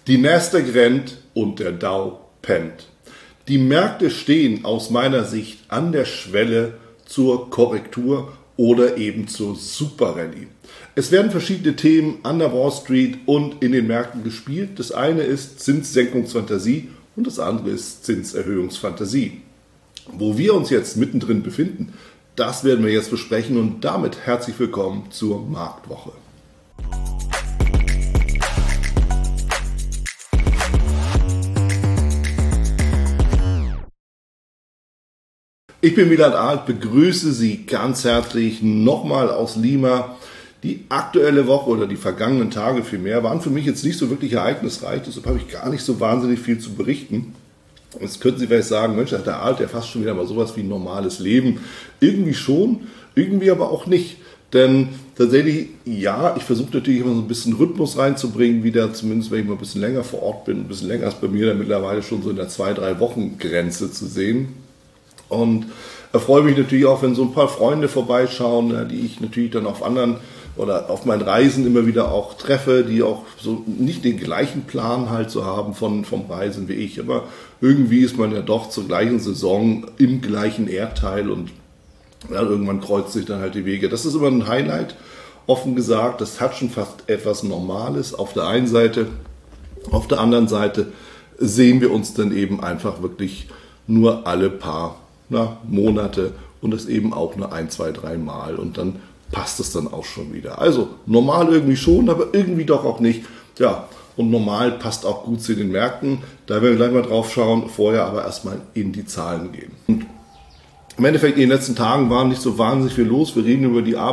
Die Nasdaq rennt und der Dow pennt. Die Märkte stehen aus meiner Sicht an der Schwelle zur Korrektur oder eben zur Super-Rallye. Es werden verschiedene Themen an der Wall Street und in den Märkten gespielt. Das eine ist Zinssenkungsfantasie und das andere ist Zinserhöhungsfantasie. Wo wir uns jetzt mittendrin befinden, das werden wir jetzt besprechen und damit herzlich willkommen zur Marktwoche. Ich bin Wieland Alt, begrüße Sie ganz herzlich nochmal aus Lima. Die aktuelle Woche oder die vergangenen Tage vielmehr waren für mich jetzt nicht so wirklich ereignisreich, deshalb habe ich gar nicht so wahnsinnig viel zu berichten. Jetzt könnten Sie vielleicht sagen, Mensch, der Alt, der fast schon wieder mal sowas wie ein normales Leben. Irgendwie schon, irgendwie aber auch nicht. Denn tatsächlich, ja, ich versuche natürlich immer so ein bisschen Rhythmus reinzubringen, wieder zumindest wenn ich mal ein bisschen länger vor Ort bin. Ein bisschen länger ist bei mir dann mittlerweile schon so in der 2-3 Wochen Grenze zu sehen. Und erfreue mich natürlich auch, wenn so ein paar Freunde vorbeischauen, die ich natürlich dann auf anderen oder auf meinen Reisen immer wieder auch treffe, die auch so nicht den gleichen Plan halt so haben vom Reisen wie ich. Aber irgendwie ist man ja doch zur gleichen Saison im gleichen Erdteil und ja, irgendwann kreuzt sich dann halt die Wege. Das ist immer ein Highlight, offen gesagt. Das hat schon fast etwas Normales auf der einen Seite. Auf der anderen Seite sehen wir uns dann eben einfach wirklich nur alle paar Monate und das eben auch nur 1, 2, 3 Mal und dann passt es dann auch schon wieder. Also normal irgendwie schon, aber irgendwie doch auch nicht. Ja, und normal passt auch gut zu den Märkten. Da werden wir gleich mal drauf schauen, vorher aber erstmal in die Zahlen gehen. Und im Endeffekt in den letzten Tagen war nicht so wahnsinnig viel los. Wir reden über die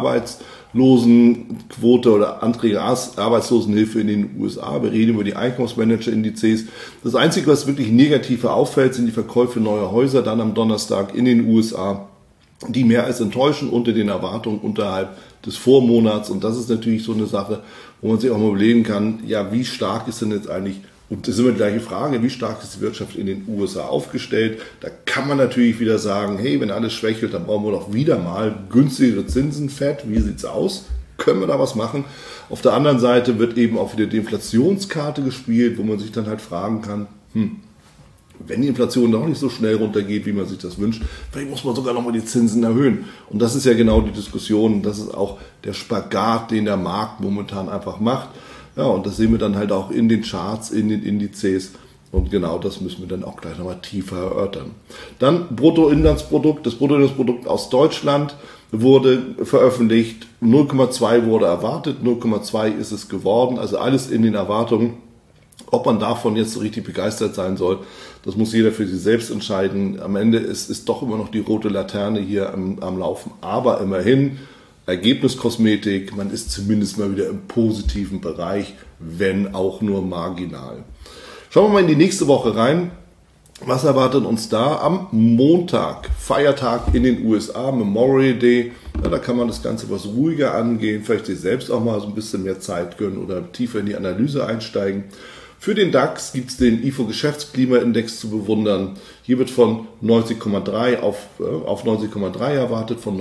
Arbeitslosenquote oder Anträge Arbeitslosenhilfe in den USA. Wir reden über die Einkommensmanager-Indizes. Das Einzige, was wirklich negativ auffällt, sind die Verkäufe neuer Häuser dann am Donnerstag in den USA, die mehr als enttäuschen unter den Erwartungen unterhalb des Vormonats. Und das ist natürlich so eine Sache, wo man sich auch mal überlegen kann, ja, wie stark ist denn jetzt eigentlich, und das ist immer die gleiche Frage, wie stark ist die Wirtschaft in den USA aufgestellt? Da kann man natürlich wieder sagen, hey, wenn alles schwächelt, dann brauchen wir doch wieder mal günstigere Zinsen, Fed. Wie sieht's aus? Können wir da was machen? Auf der anderen Seite wird eben auch wieder die Inflationskarte gespielt, wo man sich dann halt fragen kann, wenn die Inflation doch nicht so schnell runtergeht, wie man sich das wünscht, vielleicht muss man sogar nochmal die Zinsen erhöhen. Und das ist ja genau die Diskussion, das ist auch der Spagat, den der Markt momentan einfach macht. Ja, und das sehen wir dann halt auch in den Charts, in den Indizes. Und genau das müssen wir dann auch gleich nochmal tiefer erörtern. Dann Bruttoinlandsprodukt. Das Bruttoinlandsprodukt aus Deutschland wurde veröffentlicht. 0,2 wurde erwartet, 0,2 ist es geworden. Also alles in den Erwartungen. Ob man davon jetzt so richtig begeistert sein soll, das muss jeder für sich selbst entscheiden. Am Ende ist doch immer noch die rote Laterne hier am Laufen. Aber immerhin, Ergebniskosmetik, man ist zumindest mal wieder im positiven Bereich, wenn auch nur marginal. Schauen wir mal in die nächste Woche rein. Was erwartet uns da? Am Montag, Feiertag in den USA, Memorial Day. Ja, da kann man das Ganze etwas ruhiger angehen, vielleicht sich selbst auch mal so ein bisschen mehr Zeit gönnen oder tiefer in die Analyse einsteigen. Für den DAX gibt es den IFO-Geschäftsklimaindex zu bewundern. Hier wird von 90,3 auf 90,3 erwartet, von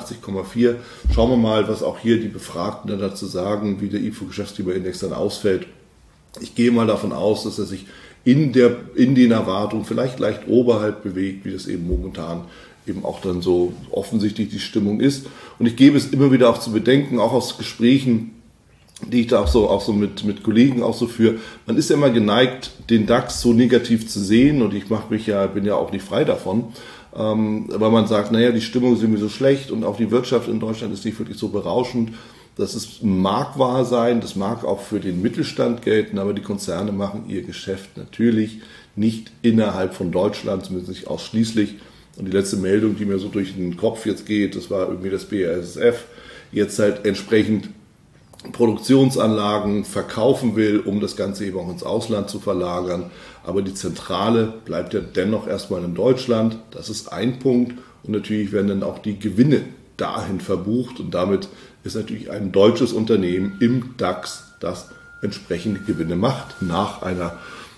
89,4. Schauen wir mal, was auch hier die Befragten dann dazu sagen, wie der IFO-Geschäftsklimaindex dann ausfällt. Ich gehe mal davon aus, dass er sich in den Erwartungen vielleicht leicht oberhalb bewegt, wie das eben momentan eben auch dann so offensichtlich die Stimmung ist. Und ich gebe es immer wieder auch zu bedenken, auch aus Gesprächen, die ich da auch so mit Kollegen auch so führe. Man ist ja immer geneigt, den DAX so negativ zu sehen und ich bin ja auch nicht frei davon. Aber man sagt, naja, die Stimmung ist irgendwie so schlecht und auch die Wirtschaft in Deutschland ist nicht wirklich so berauschend. Mag wahr sein, das mag auch für den Mittelstand gelten, aber die Konzerne machen ihr Geschäft natürlich nicht innerhalb von Deutschland, zumindest nicht ausschließlich. Und die letzte Meldung, die mir so durch den Kopf jetzt geht, das war irgendwie das BASF, jetzt halt entsprechend Produktionsanlagen verkaufen will, um das Ganze eben auch ins Ausland zu verlagern. Aber die Zentrale bleibt ja dennoch erstmal in Deutschland. Das ist ein Punkt. Und natürlich werden dann auch die Gewinne dahin verbucht. Und damit ist natürlich ein deutsches Unternehmen im DAX, das entsprechende Gewinne macht, nach einer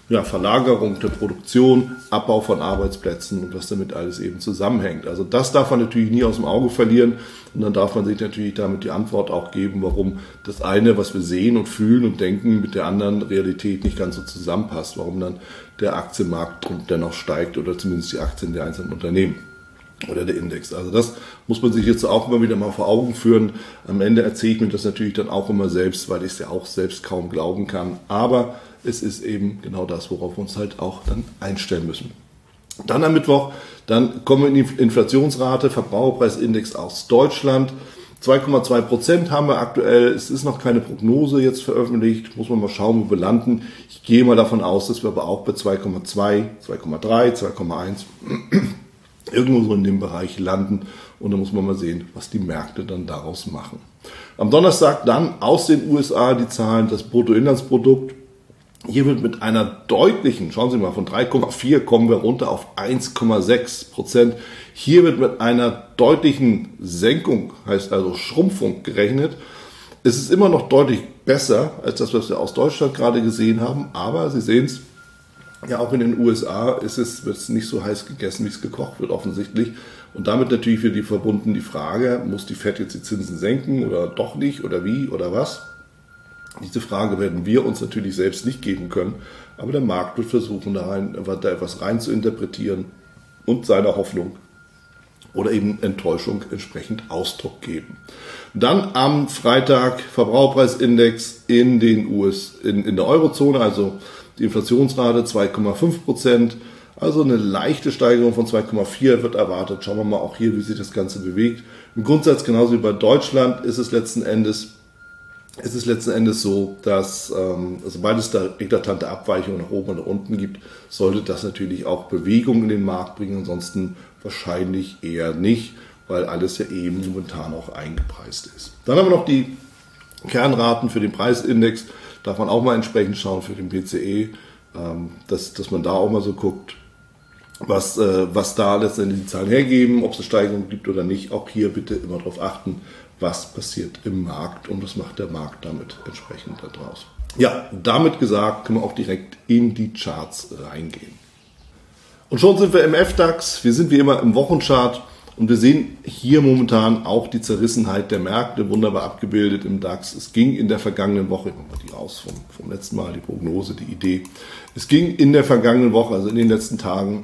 Verlagerung der Produktion, Abbau von Arbeitsplätzen und was damit alles eben zusammenhängt. Also das darf man natürlich nie aus dem Auge verlieren und dann darf man sich natürlich damit die Antwort auch geben, warum das eine, was wir sehen und fühlen und denken, mit der anderen Realität nicht ganz so zusammenpasst, warum dann der Aktienmarkt dennoch steigt oder zumindest die Aktien der einzelnen Unternehmen oder der Index. Also das muss man sich jetzt auch immer wieder mal vor Augen führen. Am Ende erzähle ich mir das natürlich dann auch immer selbst, weil ich es ja auch selbst kaum glauben kann. Aber es ist eben genau das, worauf wir uns halt auch dann einstellen müssen. Dann am Mittwoch, dann kommen wir in die Inflationsrate, Verbraucherpreisindex aus Deutschland. 2,2% haben wir aktuell. Es ist noch keine Prognose jetzt veröffentlicht. Muss man mal schauen, wo wir landen. Ich gehe mal davon aus, dass wir aber auch bei 2,2, 2,3, 2,1 irgendwo so in dem Bereich landen. Und dann muss man mal sehen, was die Märkte dann daraus machen. Am Donnerstag dann aus den USA die Zahlen, das Bruttoinlandsprodukt. Hier wird mit einer deutlichen, schauen Sie mal, von 3,4 kommen wir runter auf 1,6%. Hier wird mit einer deutlichen Senkung, heißt also Schrumpfung gerechnet. Es ist immer noch deutlich besser als das, was wir aus Deutschland gerade gesehen haben. Aber Sie sehen es, ja auch in den USA wird es nicht so heiß gegessen, wie es gekocht wird offensichtlich. Und damit natürlich für die verbunden die Frage, muss die Fed jetzt die Zinsen senken oder doch nicht oder wie oder was? Diese Frage werden wir uns natürlich selbst nicht geben können, aber der Markt wird versuchen, da etwas rein zu interpretieren und seiner Hoffnung oder eben Enttäuschung entsprechend Ausdruck geben. Dann am Freitag Verbraucherpreisindex in der Eurozone, also die Inflationsrate 2,5%, also eine leichte Steigerung von 2,4 wird erwartet. Schauen wir mal auch hier, wie sich das Ganze bewegt. Im Grundsatz genauso wie bei Deutschland ist es letzten Endes so, dass sobald es da eklatante Abweichungen nach oben und nach unten gibt, sollte das natürlich auch Bewegung in den Markt bringen, ansonsten wahrscheinlich eher nicht, weil alles ja eben momentan auch eingepreist ist. Dann haben wir noch die Kernraten für den Preisindex, darf man auch mal entsprechend schauen für den PCE, dass man da auch mal so guckt, was da letztendlich die Zahlen hergeben, ob es eine Steigerung gibt oder nicht. Auch hier bitte immer darauf achten, was passiert im Markt und was macht der Markt damit entsprechend daraus. Ja, damit gesagt, können wir auch direkt in die Charts reingehen. Und schon sind wir im FDAX, wir sind wie immer im Wochenchart und wir sehen hier momentan auch die Zerrissenheit der Märkte, wunderbar abgebildet im DAX. Es ging in der vergangenen Woche, ich mache mal die raus vom letzten Mal, die Prognose, die Idee. Es ging in der vergangenen Woche, also in den letzten Tagen,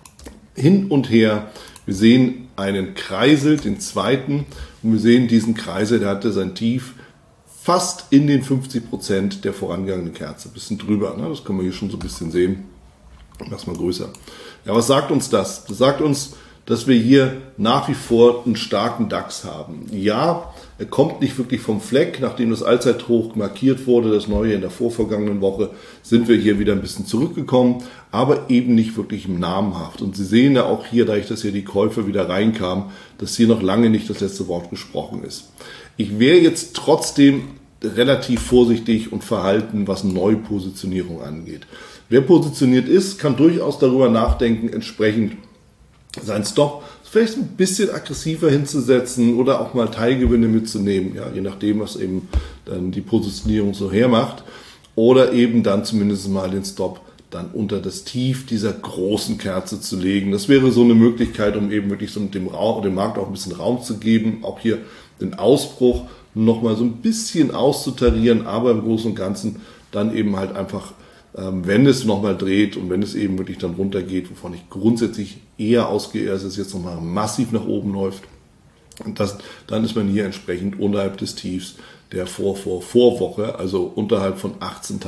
hin und her. Wir sehen einen Kreisel, den zweiten, und wir sehen diesen Kreisel, der hatte sein Tief fast in den 50% der vorangegangenen Kerze, ein bisschen drüber. Ne? Das können wir hier schon so ein bisschen sehen. Ich mache es mal größer. Ja, was sagt uns das? Das sagt uns, dass wir hier nach wie vor einen starken DAX haben. Ja, er kommt nicht wirklich vom Fleck. Nachdem das Allzeithoch markiert wurde, das neue in der vorvergangenen Woche, sind wir hier wieder ein bisschen zurückgekommen, aber eben nicht wirklich namenhaft. Und Sie sehen ja auch hier, dadurch, dass hier die Käufer wieder reinkamen, dass hier noch lange nicht das letzte Wort gesprochen ist. Ich wäre jetzt trotzdem relativ vorsichtig und verhalten, was Neupositionierung angeht. Wer positioniert ist, kann durchaus darüber nachdenken, entsprechend seinen Stop vielleicht ein bisschen aggressiver hinzusetzen oder auch mal Teilgewinne mitzunehmen, ja, je nachdem, was eben dann die Positionierung so hermacht. Oder eben dann zumindest mal den Stop dann unter das Tief dieser großen Kerze zu legen. Das wäre so eine Möglichkeit, um eben wirklich so dem Markt auch ein bisschen Raum zu geben, auch hier den Ausbruch nochmal so ein bisschen auszutarieren, aber im Großen und Ganzen dann eben halt einfach, wenn es nochmal dreht und wenn es eben wirklich dann runtergeht, wovon ich grundsätzlich eher ausgehe, dass es jetzt nochmal massiv nach oben läuft, und dann ist man hier entsprechend unterhalb des Tiefs der Vorwoche, also unterhalb von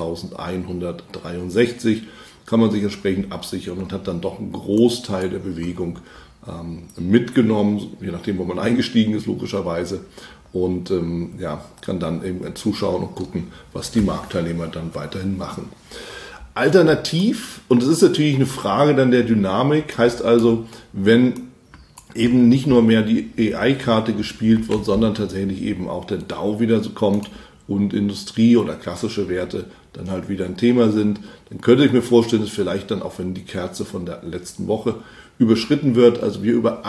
18.163, kann man sich entsprechend absichern und hat dann doch einen Großteil der Bewegung mitgenommen, je nachdem, wo man eingestiegen ist, logischerweise. Und kann dann eben zuschauen und gucken, was die Marktteilnehmer dann weiterhin machen. Alternativ, und das ist natürlich eine Frage dann der Dynamik, heißt also, wenn eben nicht nur mehr die AI-Karte gespielt wird, sondern tatsächlich eben auch der Dow wieder so kommt und Industrie oder klassische Werte dann halt wieder ein Thema sind, dann könnte ich mir vorstellen, dass vielleicht dann auch, wenn die Kerze von der letzten Woche überschritten wird, also wir über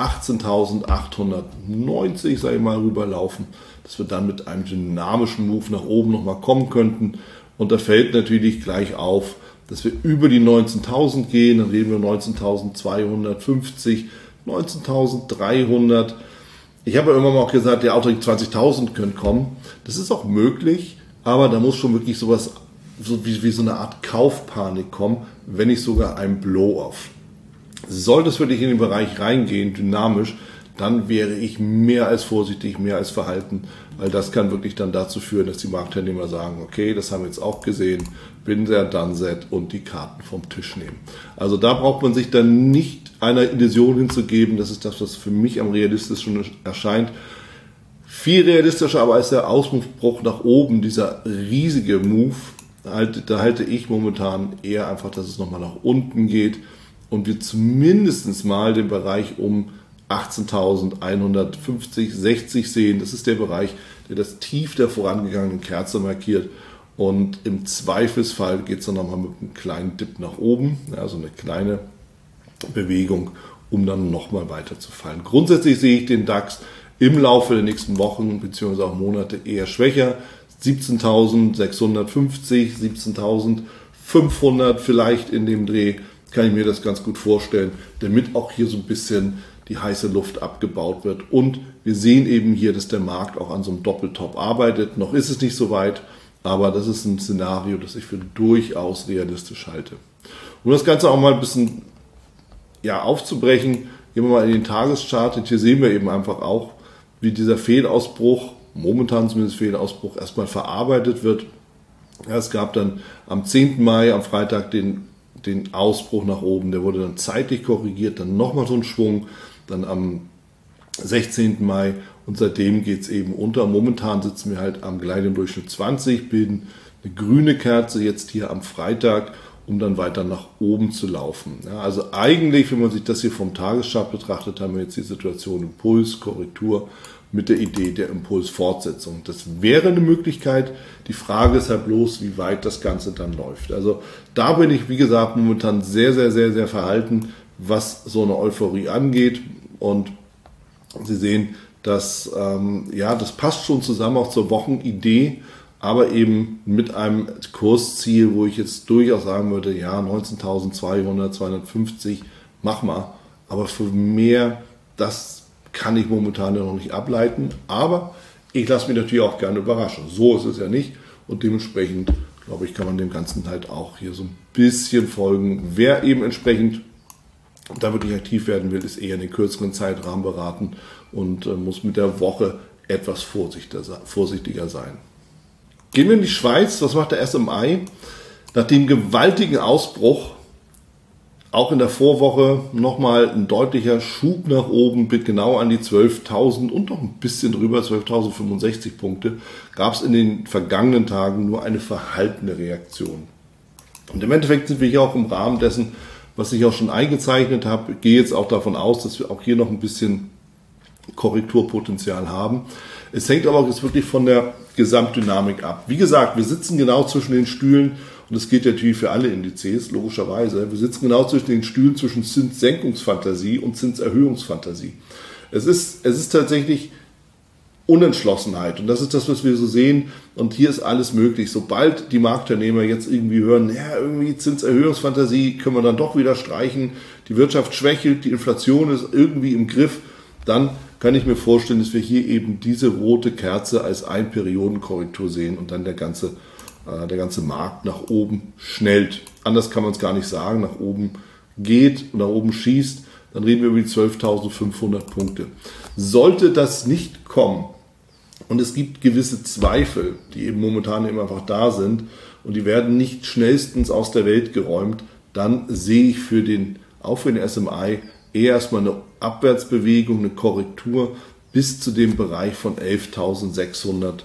18.890, sage ich mal, rüberlaufen, dass wir dann mit einem dynamischen Move nach oben nochmal kommen könnten. Und da fällt natürlich gleich auf, dass wir über die 19.000 gehen, dann reden wir 19.250, 19.300. Ich habe ja immer mal auch gesagt, der Auto 20.000 können kommen. Das ist auch möglich, aber da muss schon wirklich sowas, wie so eine Art Kaufpanik kommen, wenn nicht sogar ein Blow-off. Sollte es wirklich in den Bereich reingehen, dynamisch, dann wäre ich mehr als vorsichtig, mehr als verhalten, weil das kann wirklich dann dazu führen, dass die Marktteilnehmer sagen, okay, das haben wir jetzt auch gesehen, bin der Done-Set und die Karten vom Tisch nehmen. Also da braucht man sich dann nicht einer Illusion hinzugeben, das ist das, was für mich am realistischsten erscheint. Viel realistischer aber als der Ausbruch nach oben, dieser riesige Move, da halte ich momentan eher einfach, dass es nochmal nach unten geht und wir zumindest mal den Bereich um 18.150, 60 sehen. Das ist der Bereich, der das Tief der vorangegangenen Kerze markiert. Und im Zweifelsfall geht es dann nochmal mit einem kleinen Dip nach oben, also eine kleine Bewegung, um dann nochmal weiter zu fallen. Grundsätzlich sehe ich den DAX im Laufe der nächsten Wochen bzw. auch Monate eher schwächer. 17.650, 17.500 vielleicht in dem Dreh, kann ich mir das ganz gut vorstellen, damit auch hier so ein bisschen die heiße Luft abgebaut wird. Und wir sehen eben hier, dass der Markt auch an so einem Doppeltop arbeitet. Noch ist es nicht so weit, aber das ist ein Szenario, das ich für durchaus realistisch halte. Um das Ganze auch mal ein bisschen aufzubrechen, gehen wir mal in den Tageschart. Und hier sehen wir eben einfach auch, wie dieser Fehlausbruch, momentan zumindest Fehlausbruch, erstmal verarbeitet wird. Ja, es gab dann am 10. Mai, am Freitag, den Ausbruch nach oben. Der wurde dann zeitlich korrigiert, dann nochmal so ein Schwung, dann am 16. Mai und seitdem geht es eben unter. Momentan sitzen wir halt am Gleitdurchschnitt 20, bilden eine grüne Kerze jetzt hier am Freitag, um dann weiter nach oben zu laufen. Ja, also eigentlich, wenn man sich das hier vom Tageschart betrachtet, haben wir jetzt die Situation Impuls, Korrektur mit der Idee der Impulsfortsetzung. Das wäre eine Möglichkeit. Die Frage ist halt bloß, wie weit das Ganze dann läuft. Also da bin ich, wie gesagt, momentan sehr, sehr, sehr, sehr verhalten, was so eine Euphorie angeht. Und Sie sehen, dass das passt schon zusammen auch zur Wochenidee, aber eben mit einem Kursziel, wo ich jetzt durchaus sagen würde, ja, 19.200, 250, mach mal. Aber für mehr, das kann ich momentan noch nicht ableiten. Aber ich lasse mich natürlich auch gerne überraschen. So ist es ja nicht. Und dementsprechend, glaube ich, kann man dem Ganzen halt auch hier so ein bisschen folgen. Wer eben entsprechend da wirklich aktiv werden will, ist eher in den kürzeren Zeitrahmen beraten und muss mit der Woche etwas vorsichtiger sein. Gehen wir in die Schweiz. Was macht der SMI? Nach dem gewaltigen Ausbruch, auch in der Vorwoche, nochmal ein deutlicher Schub nach oben, mit genau an die 12.000 und noch ein bisschen drüber, 12.065 Punkte, gab es in den vergangenen Tagen nur eine verhaltene Reaktion. Und im Endeffekt sind wir hier auch im Rahmen dessen, was ich auch schon eingezeichnet habe. Ich gehe jetzt auch davon aus, dass wir auch hier noch ein bisschen Korrekturpotenzial haben. Es hängt aber auch jetzt wirklich von der Gesamtdynamik ab. Wie gesagt, wir sitzen genau zwischen den Stühlen und das gilt natürlich für alle Indizes, logischerweise. Wir sitzen genau zwischen den Stühlen zwischen Zinssenkungsfantasie und Zinserhöhungsfantasie. Es ist tatsächlich Unentschlossenheit und das ist das, was wir so sehen und hier ist alles möglich. Sobald die Marktteilnehmer jetzt irgendwie hören, ja, irgendwie Zinserhöhungsfantasie können wir dann doch wieder streichen, die Wirtschaft schwächelt, die Inflation ist irgendwie im Griff, dann kann ich mir vorstellen, dass wir hier eben diese rote Kerze als Einperiodenkorrektur sehen und dann der ganze Markt nach oben schnellt. Anders kann man es gar nicht sagen, nach oben geht und nach oben schießt, dann reden wir über die 12.500 Punkte. Sollte das nicht kommen und es gibt gewisse Zweifel, die eben momentan eben einfach da sind und die werden nicht schnellstens aus der Welt geräumt, dann sehe ich auch für den SMI eher erstmal eine Abwärtsbewegung, eine Korrektur bis zu dem Bereich von 11.650,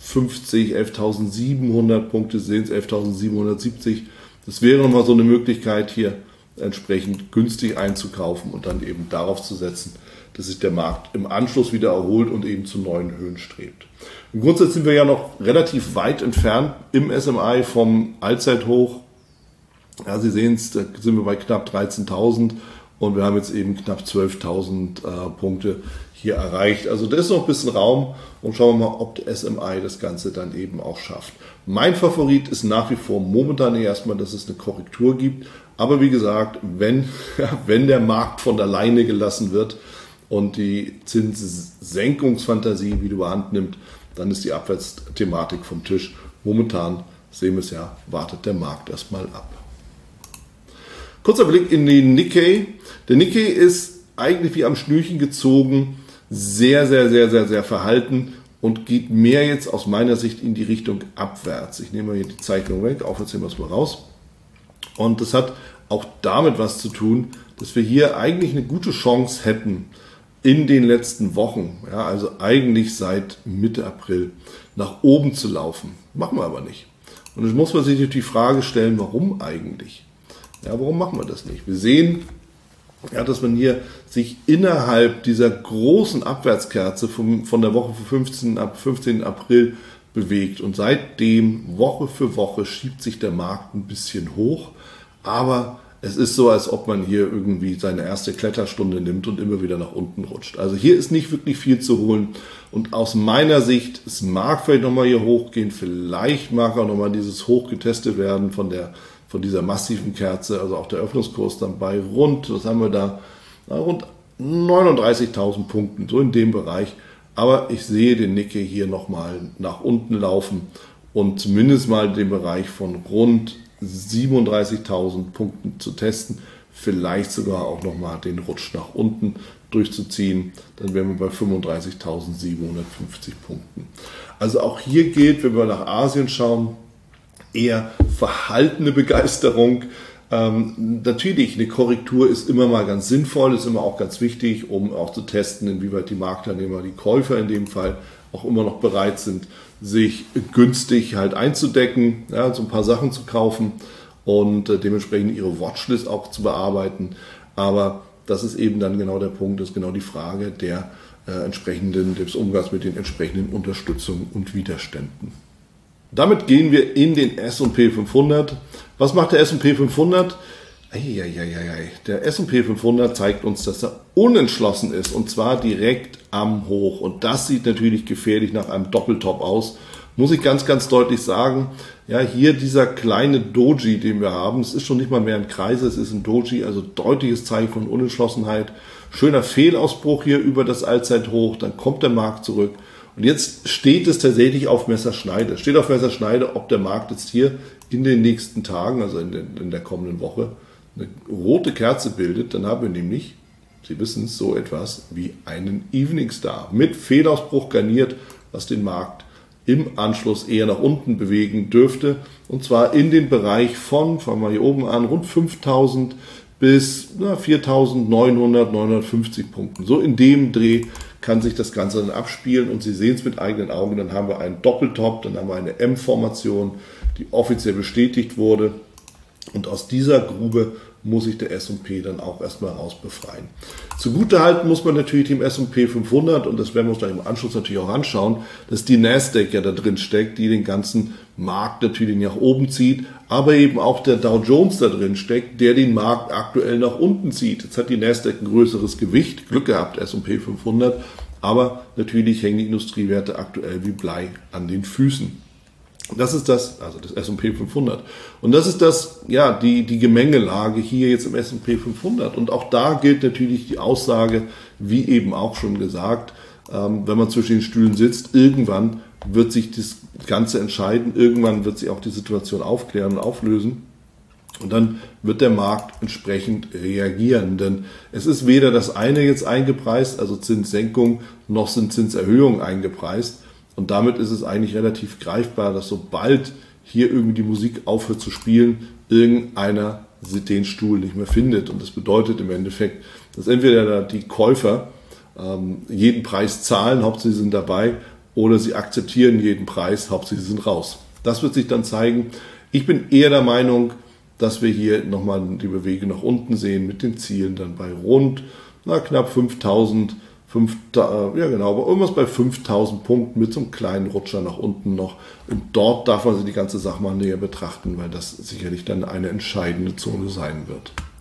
11.700 Punkte, sehen es 11.770. Das wäre nochmal so eine Möglichkeit hier entsprechend günstig einzukaufen und dann eben darauf zu setzen, dass sich der Markt im Anschluss wieder erholt und eben zu neuen Höhen strebt. Im Grundsatz sind wir ja noch relativ weit entfernt im SMI vom Allzeithoch. Ja, Sie sehen es, da sind wir bei knapp 13.000 und wir haben jetzt eben knapp 12.000 Punkte hier erreicht. Also da ist noch ein bisschen Raum und schauen wir mal, ob der SMI das Ganze dann eben auch schafft. Mein Favorit ist nach wie vor momentan erstmal, dass es eine Korrektur gibt. Aber wie gesagt, wenn der Markt von alleine gelassen wird und die Zinssenkungsfantasie wieder überhand nimmt, dann ist die Abwärtsthematik vom Tisch. Momentan sehen wir es ja, wartet der Markt erstmal ab. Kurzer Blick in den Nikkei. Der Nikkei ist eigentlich wie am Schnürchen gezogen, sehr verhalten und geht mehr jetzt aus meiner Sicht in die Richtung abwärts. Ich nehme mal hier die Zeichnung weg, aufziehen wir es mal raus. Und das hat auch damit was zu tun, dass wir hier eigentlich eine gute Chance hätten, in den letzten Wochen, ja, also eigentlich seit Mitte April, nach oben zu laufen. Machen wir aber nicht. Und jetzt muss man sich die Frage stellen, warum eigentlich? Ja, warum machen wir das nicht? Wir sehen, ja, dass man hier sich innerhalb dieser großen Abwärtskerze von der Woche vom 15. April bewegt. Und seitdem, Woche für Woche, schiebt sich der Markt ein bisschen hoch. Aber es ist so, als ob man hier irgendwie seine erste Kletterstunde nimmt und immer wieder nach unten rutscht. Also hier ist nicht wirklich viel zu holen. Und aus meiner Sicht, es mag vielleicht nochmal hier hochgehen, vielleicht mag auch nochmal dieses Hoch getestet werden von dieser massiven Kerze, also auch der Öffnungskurs dann bei rund, was haben wir da, rund 39.000 Punkten, so in dem Bereich. Aber ich sehe den Nikkei hier nochmal nach unten laufen und zumindest mal den Bereich von rund 37.000 Punkten zu testen, vielleicht sogar auch nochmal den Rutsch nach unten durchzuziehen, dann wären wir bei 35.750 Punkten. Also auch hier gilt, wenn wir nach Asien schauen, eher verhaltene Begeisterung. Natürlich, eine Korrektur ist immer mal ganz sinnvoll, ist immer auch ganz wichtig, um auch zu testen, inwieweit die Marktteilnehmer, die Käufer in dem Fall, auch immer noch bereit sind, sich günstig halt einzudecken, ja, so ein paar Sachen zu kaufen und dementsprechend ihre Watchlist auch zu bearbeiten. Aber das ist eben dann genau der Punkt, das ist genau die Frage des Umgangs mit den entsprechenden Unterstützungen und Widerständen. Damit gehen wir in den S&P 500. Was macht der S&P 500? Der S&P 500 zeigt uns, dass er unentschlossen ist und zwar direkt am Hoch. Und das sieht natürlich gefährlich nach einem Doppeltop aus. Muss ich ganz deutlich sagen. Ja, hier dieser kleine Doji, den wir haben, es ist schon nicht mal mehr ein Kreis, es ist ein Doji, also deutliches Zeichen von Unentschlossenheit. Schöner Fehlausbruch hier über das Allzeithoch, dann kommt der Markt zurück. Und jetzt steht es tatsächlich auf Messerschneide. Es steht auf Messerschneide, ob der Markt jetzt hier in den nächsten Tagen, also in der kommenden Woche, eine rote Kerze bildet. Dann haben wir nämlich, Sie wissen es, so etwas wie einen Evening Star mit Fehlausbruch garniert, was den Markt im Anschluss eher nach unten bewegen dürfte. Und zwar in den Bereich fangen wir hier oben an, rund 5.000 bis 4.900, 950 Punkten. So in dem Dreh kann sich das Ganze dann abspielen und Sie sehen es mit eigenen Augen, dann haben wir einen Doppeltop, dann haben wir eine M-Formation, die offiziell bestätigt wurde und aus dieser Grube muss sich der S&P dann auch erstmal raus befreien. Zugutehalten muss man natürlich dem S&P 500 und das werden wir uns gleich im Anschluss natürlich auch anschauen, dass die Nasdaq ja da drin steckt, die den ganzen Markt natürlich nach oben zieht, aber eben auch der Dow Jones da drin steckt, der den Markt aktuell nach unten zieht. Jetzt hat die Nasdaq ein größeres Gewicht, Glück gehabt, S&P 500, aber natürlich hängen die Industriewerte aktuell wie Blei an den Füßen. Das ist das, also das S&P 500. Und das ist das, ja, die Gemengelage hier jetzt im S&P 500. Und auch da gilt natürlich die Aussage, wie eben auch schon gesagt, wenn man zwischen den Stühlen sitzt, irgendwann wird sich das Ganze entscheiden, irgendwann wird sich auch die Situation aufklären und auflösen. Und dann wird der Markt entsprechend reagieren. Denn es ist weder das eine jetzt eingepreist, also Zinssenkung, noch sind Zinserhöhungen eingepreist. Und damit ist es eigentlich relativ greifbar, dass sobald hier irgendwie die Musik aufhört zu spielen, irgendeiner den Stuhl nicht mehr findet. Und das bedeutet im Endeffekt, dass entweder die Käufer jeden Preis zahlen, Hauptsache sie sind dabei, oder sie akzeptieren jeden Preis, Hauptsache sie sind raus. Das wird sich dann zeigen. Ich bin eher der Meinung, dass wir hier nochmal die Bewegung nach unten sehen mit den Zielen dann bei rund knapp 5.000, aber irgendwas bei 5.000 Punkten mit so einem kleinen Rutscher nach unten noch. Und dort darf man sich die ganze Sache mal näher betrachten, weil das sicherlich dann eine entscheidende Zone sein wird.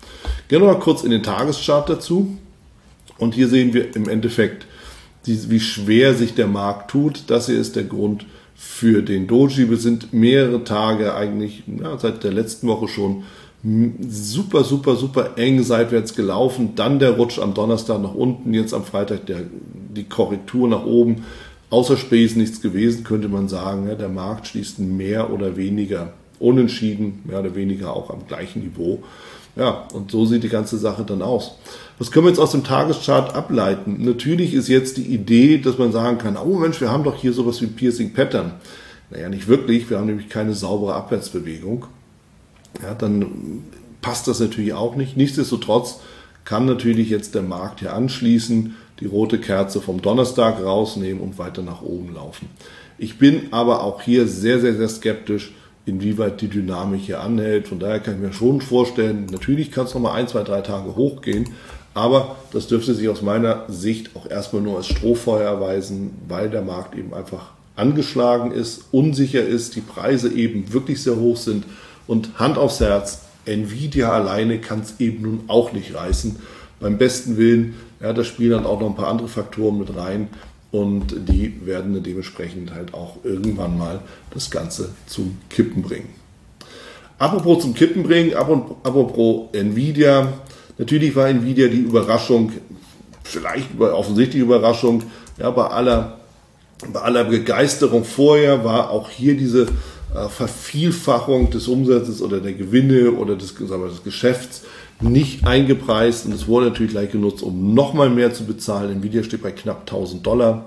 Gehen wir mal kurz in den Tageschart dazu. Und hier sehen wir im Endeffekt, wie schwer sich der Markt tut. Das hier ist der Grund für den Doji. Wir sind mehrere Tage eigentlich, seit der letzten Woche schon, super, super, super eng seitwärts gelaufen. Dann der Rutsch am Donnerstag nach unten, jetzt am Freitag die Korrektur nach oben. Außer Spesen nichts gewesen, könnte man sagen. Ja, der Markt schließt mehr oder weniger unentschieden, mehr oder weniger auch am gleichen Niveau. Ja, und so sieht die ganze Sache dann aus. Was können wir jetzt aus dem Tageschart ableiten? Natürlich ist jetzt die Idee, dass man sagen kann, oh Mensch, wir haben doch hier sowas wie Piercing Pattern. Naja, nicht wirklich, wir haben nämlich keine saubere Abwärtsbewegung. Ja, dann passt das natürlich auch nicht. Nichtsdestotrotz kann natürlich jetzt der Markt hier anschließen, die rote Kerze vom Donnerstag rausnehmen und weiter nach oben laufen. Ich bin aber auch hier sehr, sehr, sehr skeptisch, inwieweit die Dynamik hier anhält. Von daher kann ich mir schon vorstellen, natürlich kann es nochmal 1, 2, 3 Tage hochgehen, aber das dürfte sich aus meiner Sicht auch erstmal nur als Strohfeuer erweisen, weil der Markt eben einfach angeschlagen ist, unsicher ist, die Preise eben wirklich sehr hoch sind und Hand aufs Herz, Nvidia alleine kann es eben nun auch nicht reißen. Beim besten Willen, ja, da spielen dann auch noch ein paar andere Faktoren mit rein und die werden dann dementsprechend halt auch irgendwann mal das Ganze zum Kippen bringen. Apropos zum Kippen bringen, apropos Nvidia, natürlich war Nvidia die Überraschung, vielleicht offensichtliche Überraschung, ja, bei aller Begeisterung vorher war auch hier diese Vervielfachung des Umsatzes oder der Gewinne oder des Geschäfts nicht eingepreist und es wurde natürlich gleich genutzt, um nochmal mehr zu bezahlen. Nvidia steht bei knapp $1.000,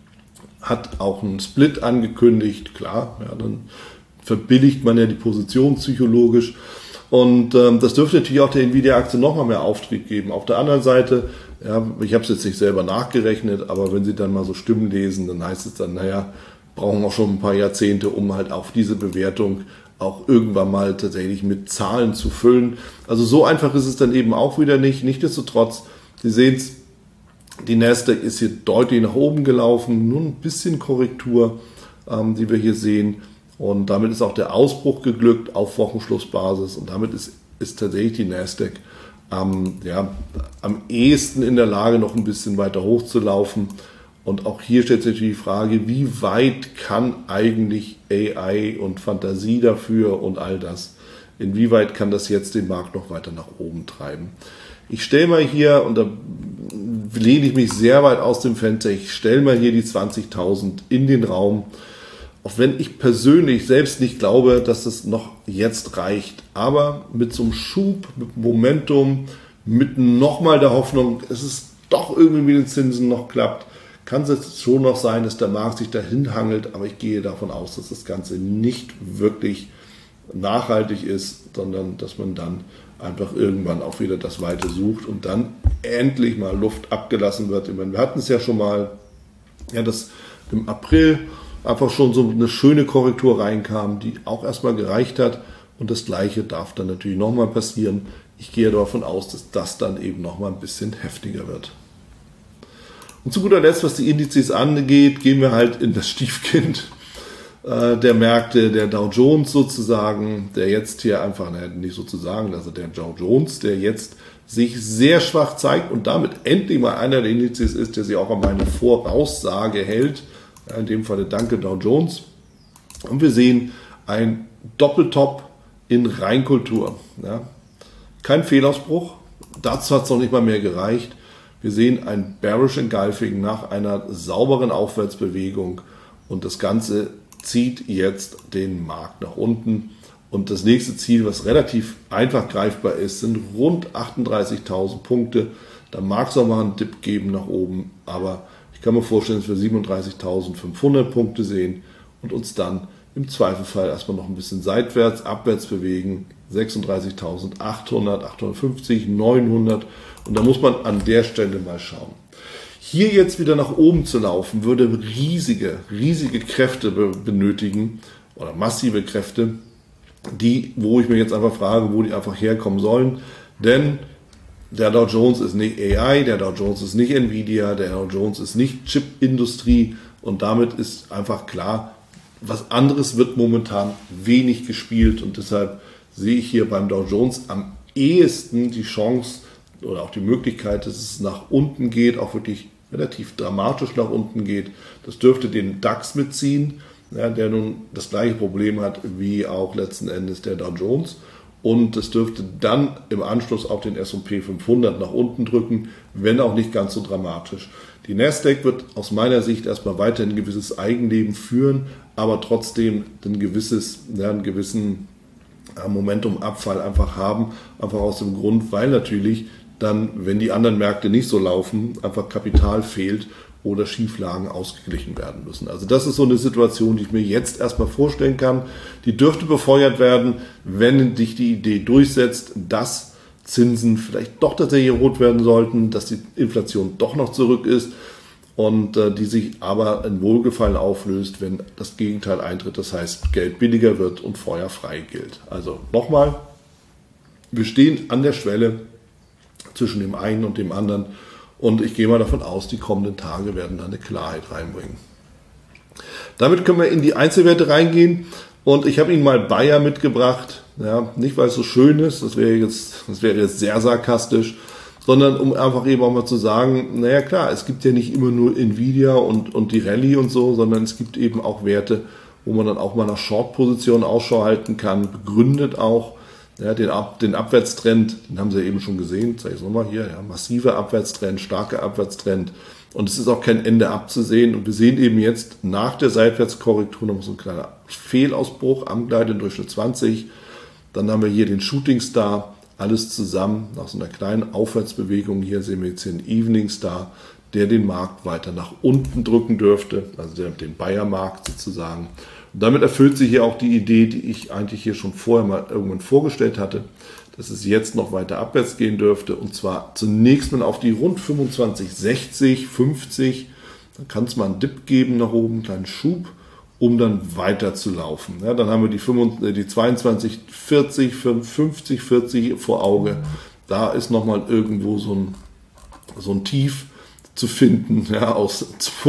hat auch einen Split angekündigt, klar, ja, dann verbilligt man ja die Position psychologisch und das dürfte natürlich auch der Nvidia-Aktie nochmal mehr Auftrieb geben. Auf der anderen Seite, ja, ich habe es jetzt nicht selber nachgerechnet, aber wenn Sie dann mal so Stimmen lesen, dann heißt es dann, naja, brauchen auch schon ein paar Jahrzehnte, um halt auf diese Bewertung auch irgendwann mal tatsächlich mit Zahlen zu füllen. Also so einfach ist es dann eben auch wieder nicht. Nichtsdestotrotz, Sie sehen es, die Nasdaq ist hier deutlich nach oben gelaufen, nur ein bisschen Korrektur, die wir hier sehen. Und damit ist auch der Ausbruch geglückt auf Wochenschlussbasis. Und damit ist tatsächlich die Nasdaq am ehesten in der Lage, noch ein bisschen weiter hochzulaufen. Und auch hier stellt sich natürlich die Frage, wie weit kann eigentlich AI und Fantasie dafür und all das, inwieweit kann das jetzt den Markt noch weiter nach oben treiben? Ich stelle mal hier, und da lehne ich mich sehr weit aus dem Fenster, ich stelle mal hier die 20.000 in den Raum, auch wenn ich persönlich selbst nicht glaube, dass es noch jetzt reicht, aber mit so einem Schub, mit Momentum, mit nochmal der Hoffnung, dass es doch irgendwie mit den Zinsen noch klappt, kann es schon noch sein, dass der Markt sich dahin hangelt, aber ich gehe davon aus, dass das Ganze nicht wirklich nachhaltig ist, sondern dass man dann einfach irgendwann auch wieder das Weite sucht und dann endlich mal Luft abgelassen wird. Ich meine, wir hatten es ja schon mal, ja, dass im April einfach schon so eine schöne Korrektur reinkam, die auch erstmal gereicht hat und das Gleiche darf dann natürlich nochmal passieren. Ich gehe davon aus, dass das dann eben nochmal ein bisschen heftiger wird. Und zu guter Letzt, was die Indizes angeht, gehen wir halt in das Stiefkind der Märkte, der Dow Jones sozusagen, der jetzt hier einfach, nicht sozusagen, also der Dow Jones, der jetzt sich sehr schwach zeigt und damit endlich mal einer der Indizes ist, der sich auch an meine Voraussage hält, in dem Fall danke Dow Jones. Und wir sehen ein Doppeltop in Reinkultur. Ja. Kein Fehlausbruch, dazu hat es noch nicht mal mehr gereicht. Wir sehen ein Bearish Engulfing nach einer sauberen Aufwärtsbewegung und das Ganze zieht jetzt den Markt nach unten. Und das nächste Ziel, was relativ einfach greifbar ist, sind rund 38.000 Punkte. Da mag es auch mal einen Dip geben nach oben, aber ich kann mir vorstellen, dass wir 37.500 Punkte sehen und uns dann im Zweifelfall erstmal noch ein bisschen seitwärts, abwärts bewegen. 36.800, 850, 900 und da muss man an der Stelle mal schauen. Hier jetzt wieder nach oben zu laufen, würde riesige Kräfte benötigen oder massive Kräfte, wo ich mir jetzt einfach frage, wo die einfach herkommen sollen, denn der Dow Jones ist nicht AI, der Dow Jones ist nicht Nvidia, der Dow Jones ist nicht Chipindustrie und damit ist einfach klar, was anderes wird momentan wenig gespielt und deshalb sehe ich hier beim Dow Jones am ehesten die Chance oder auch die Möglichkeit, dass es nach unten geht, auch wirklich relativ dramatisch nach unten geht. Das dürfte den DAX mitziehen, ja, der nun das gleiche Problem hat wie auch letzten Endes der Dow Jones. Und es dürfte dann im Anschluss auch den S&P 500 nach unten drücken, wenn auch nicht ganz so dramatisch. Die Nasdaq wird aus meiner Sicht erstmal weiterhin ein gewisses Eigenleben führen, aber trotzdem einen gewissen Momentumabfall einfach haben, einfach aus dem Grund, weil natürlich dann, wenn die anderen Märkte nicht so laufen, einfach Kapital fehlt oder Schieflagen ausgeglichen werden müssen. Also das ist so eine Situation, die ich mir jetzt erstmal vorstellen kann. Die dürfte befeuert werden, wenn sich die Idee durchsetzt, dass Zinsen vielleicht doch tatsächlich rot werden sollten, dass die Inflation doch noch zurück ist und die sich aber in Wohlgefallen auflöst, wenn das Gegenteil eintritt. Das heißt, Geld billiger wird und Feuer frei gilt. Also nochmal, wir stehen an der Schwelle zwischen dem einen und dem anderen. Und ich gehe mal davon aus, die kommenden Tage werden da eine Klarheit reinbringen. Damit können wir in die Einzelwerte reingehen. Und ich habe Ihnen mal Bayer mitgebracht. Ja, nicht, weil es so schön ist, das wäre jetzt sehr sarkastisch, sondern um einfach eben auch mal zu sagen, naja klar, es gibt ja nicht immer nur Nvidia und die Rallye und so, sondern es gibt eben auch Werte, wo man dann auch mal nach Short-Positionen Ausschau halten kann, begründet auch. Ja, den Abwärtstrend, den haben Sie eben schon gesehen, zeige ich es nochmal hier, ja, massiver Abwärtstrend, starker Abwärtstrend und es ist auch kein Ende abzusehen und wir sehen eben jetzt nach der Seitwärtskorrektur noch so ein kleiner Fehlausbruch am Gleitenden Durchschnitt 20, dann haben wir hier den Shooting Star, alles zusammen nach so einer kleinen Aufwärtsbewegung, hier sehen wir jetzt hier einen Evening Star, der den Markt weiter nach unten drücken dürfte, also den Bayer-Markt sozusagen. Und damit erfüllt sich hier auch die Idee, die ich eigentlich hier schon vorher mal irgendwann vorgestellt hatte, dass es jetzt noch weiter abwärts gehen dürfte und zwar zunächst mal auf die rund 25, 60, 50, dann kann es mal einen Dip geben nach oben, einen kleinen Schub, um dann weiter zu laufen. Ja, dann haben wir die 22, 40, 50, 40 vor Auge. Da ist nochmal irgendwo so ein Tief zu finden, ja, aus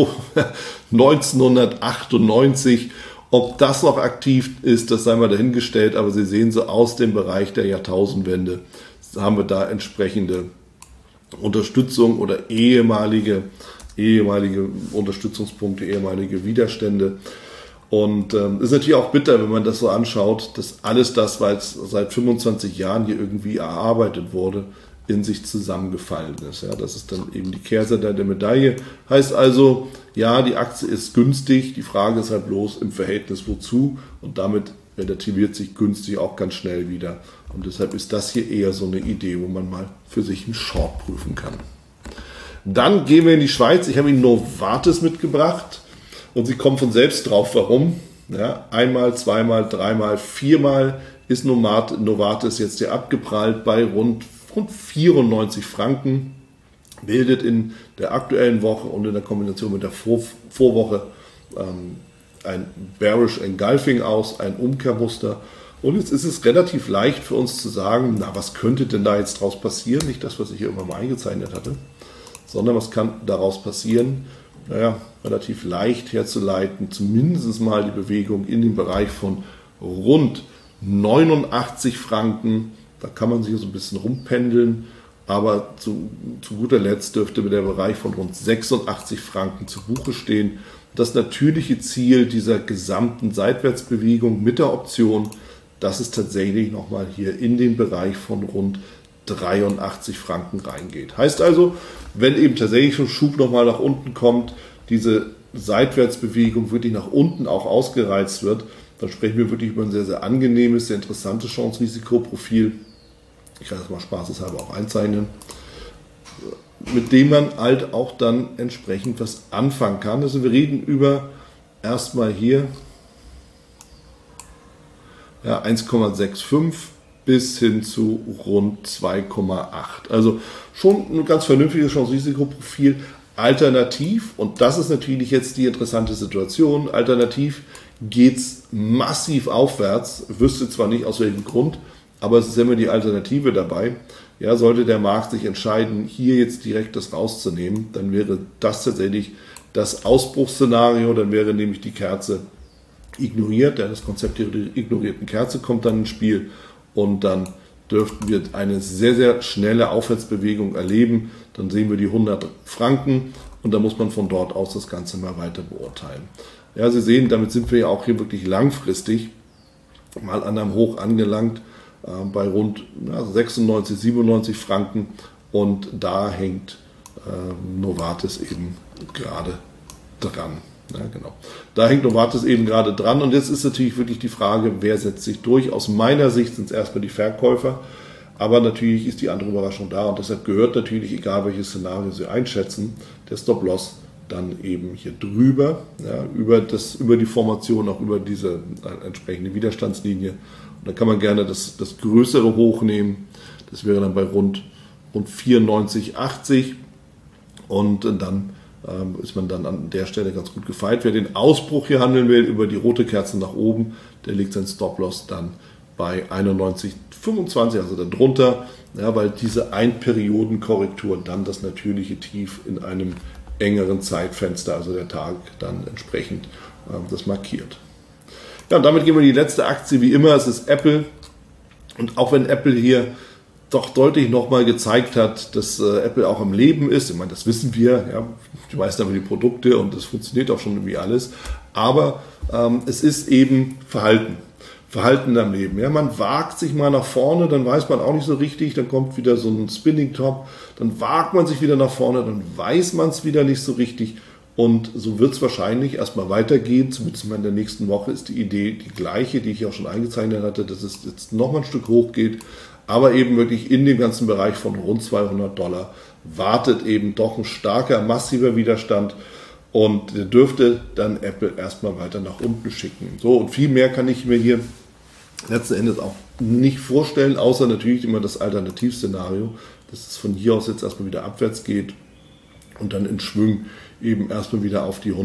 1998. Ob das noch aktiv ist, das sei mal dahingestellt, aber Sie sehen so aus dem Bereich der Jahrtausendwende haben wir da entsprechende Unterstützung oder ehemalige Unterstützungspunkte, ehemalige Widerstände. Und ist natürlich auch bitter, wenn man das so anschaut, dass alles das, was seit 25 Jahren hier irgendwie erarbeitet wurde, in sich zusammengefallen ist. Ja, das ist dann eben die Kehrseite der Medaille. Heißt also, ja, die Aktie ist günstig, die Frage ist halt bloß im Verhältnis wozu und damit relativiert sich günstig auch ganz schnell wieder. Und deshalb ist das hier eher so eine Idee, wo man mal für sich einen Short prüfen kann. Dann gehen wir in die Schweiz. Ich habe Ihnen Novartis mitgebracht und Sie kommen von selbst drauf, warum. Ja, einmal, zweimal, dreimal, viermal ist Novartis jetzt hier abgeprallt bei rund 94 Franken, bildet in der aktuellen Woche und in der Kombination mit der Vorwoche ein Bearish Engulfing aus, ein Umkehrmuster. Und jetzt ist es relativ leicht für uns zu sagen, na, was könnte denn da jetzt draus passieren? Nicht das, was ich hier immer mal eingezeichnet hatte, sondern was kann daraus passieren? Naja, relativ leicht herzuleiten, zumindest mal die Bewegung in den Bereich von rund 89 Franken. Da kann man sich so ein bisschen rumpendeln, aber zu guter Letzt dürfte der Bereich von rund 86 Franken zu Buche stehen. Das natürliche Ziel dieser gesamten Seitwärtsbewegung mit der Option, dass es tatsächlich nochmal hier in den Bereich von rund 83 Franken reingeht. Heißt also, wenn eben tatsächlich schon Schub nochmal nach unten kommt, diese Seitwärtsbewegung wirklich nach unten auch ausgereizt wird, dann sprechen wir wirklich über ein sehr, sehr angenehmes, sehr interessantes Chance-Risikoprofil. Ich kann das mal spaßeshalber auch einzeichnen, mit dem man halt auch dann entsprechend was anfangen kann. Also wir reden über erstmal hier 1,65 bis hin zu rund 2,8. Also schon ein ganz vernünftiges Chance-Risikoprofil. Alternativ, und das ist natürlich jetzt die interessante Situation, alternativ geht es massiv aufwärts, wüsste zwar nicht aus welchem Grund, aber es ist immer die Alternative dabei. Ja, sollte der Markt sich entscheiden, hier jetzt direkt das rauszunehmen, dann wäre das tatsächlich das Ausbruchsszenario, dann wäre nämlich die Kerze ignoriert, das Konzept der ignorierten Kerze kommt dann ins Spiel und dann dürften wir eine sehr, sehr schnelle Aufwärtsbewegung erleben. Dann sehen wir die 100 Franken und da muss man von dort aus das Ganze mal weiter beurteilen. Ja, Sie sehen, damit sind wir ja auch hier wirklich langfristig mal an einem Hoch angelangt bei rund 96, 97 Franken und da hängt Novartis eben gerade dran. Ja, genau. Da hängt Novartis eben gerade dran und jetzt ist natürlich wirklich die Frage, wer setzt sich durch. Aus meiner Sicht sind es erstmal die Verkäufer, aber natürlich ist die andere Überraschung da und deshalb gehört natürlich, egal welches Szenario Sie einschätzen, der Stop-Loss dann eben hier drüber, ja, über die Formation, auch über diese entsprechende Widerstandslinie. Und da kann man gerne das größere Hoch nehmen, das wäre dann bei rund 94,80 und dann ist man dann an der Stelle ganz gut gefeit. Wer den Ausbruch hier handeln will, über die rote Kerze nach oben, der legt sein Stop-Loss dann bei 91,25, also darunter, ja, weil diese Einperiodenkorrektur dann das natürliche Tief in einem engeren Zeitfenster, also der Tag, dann entsprechend das markiert. Ja, und damit gehen wir in die letzte Aktie, wie immer, es ist Apple. Und auch wenn Apple hier doch deutlich nochmal gezeigt hat, dass Apple auch am Leben ist. Ich meine, das wissen wir, ja, die meisten haben die Produkte und das funktioniert auch schon irgendwie alles. Aber es ist eben Verhalten am Leben. Ja, man wagt sich mal nach vorne, dann weiß man auch nicht so richtig, dann kommt wieder so ein Spinning Top, dann wagt man sich wieder nach vorne, dann weiß man es wieder nicht so richtig. Und so wird es wahrscheinlich erstmal weitergehen, zumindest mal in der nächsten Woche ist die Idee die gleiche, die ich auch schon eingezeichnet hatte, dass es jetzt nochmal ein Stück hoch geht. Aber eben wirklich in dem ganzen Bereich von rund $200 wartet eben doch ein starker, massiver Widerstand und der dürfte dann Apple erstmal weiter nach unten schicken. So, und viel mehr kann ich mir hier letzten Endes auch nicht vorstellen, außer natürlich immer das Alternativszenario, dass es von hier aus jetzt erstmal wieder abwärts geht und dann in Schwung eben erstmal wieder auf die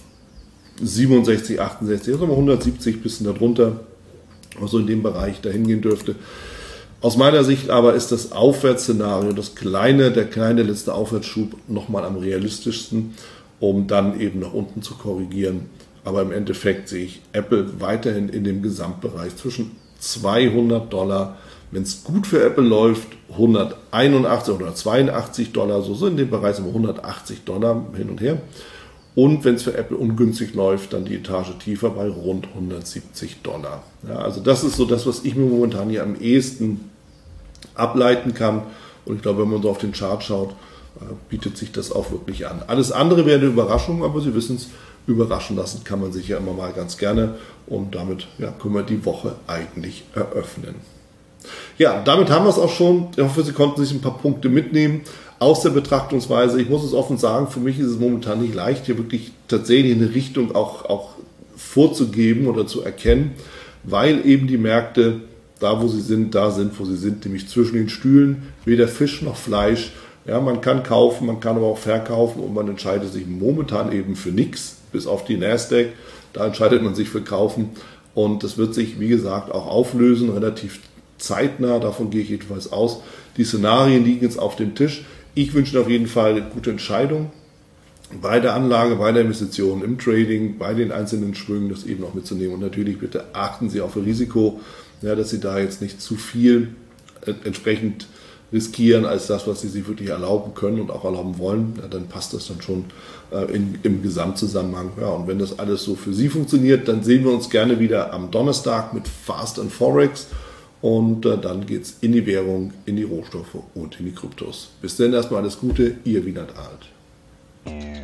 167, 68, also mal 170 bisschen darunter, also in dem Bereich dahin gehen dürfte. Aus meiner Sicht aber ist das Aufwärtsszenario, der kleine letzte Aufwärtsschub nochmal am realistischsten, um dann eben nach unten zu korrigieren. Aber im Endeffekt sehe ich Apple weiterhin in dem Gesamtbereich zwischen $200, wenn es gut für Apple läuft, 181 oder $82, so in dem Bereich sind wir $180 hin und her. Und wenn es für Apple ungünstig läuft, dann die Etage tiefer bei rund $170. Ja, also das ist so das, was ich mir momentan hier am ehesten ableiten kann. Und ich glaube, wenn man so auf den Chart schaut, bietet sich das auch wirklich an. Alles andere wäre eine Überraschung, aber Sie wissen es, überraschen lassen kann man sich ja immer mal ganz gerne. Und damit können wir die Woche eigentlich eröffnen. Ja, damit haben wir es auch schon. Ich hoffe, Sie konnten sich ein paar Punkte mitnehmen aus der Betrachtungsweise. Ich muss es offen sagen, für mich ist es momentan nicht leicht, hier wirklich tatsächlich eine Richtung auch vorzugeben oder zu erkennen, weil eben die Märkte da, wo sie sind, wo sie sind, nämlich zwischen den Stühlen, weder Fisch noch Fleisch. Ja, man kann kaufen, man kann aber auch verkaufen und man entscheidet sich momentan eben für nichts, bis auf die Nasdaq. Da entscheidet man sich für kaufen und das wird sich, wie gesagt, auch auflösen, relativ zeitnah, davon gehe ich jedenfalls aus. Die Szenarien liegen jetzt auf dem Tisch. Ich wünsche Ihnen auf jeden Fall eine gute Entscheidung bei der Anlage, bei der Investition, im Trading, bei den einzelnen Schwüngen, das eben auch mitzunehmen. Und natürlich bitte achten Sie auf Ihr Risiko, ja, dass Sie da jetzt nicht zu viel entsprechend riskieren als das, was Sie sich wirklich erlauben können und auch erlauben wollen. Ja, dann passt das dann schon im Gesamtzusammenhang. Ja, und wenn das alles so für Sie funktioniert, dann sehen wir uns gerne wieder am Donnerstag mit Fast and Forex. Und dann geht es in die Währung, in die Rohstoffe und in die Kryptos. Bis dann erstmal alles Gute, Ihr Wienert Alt.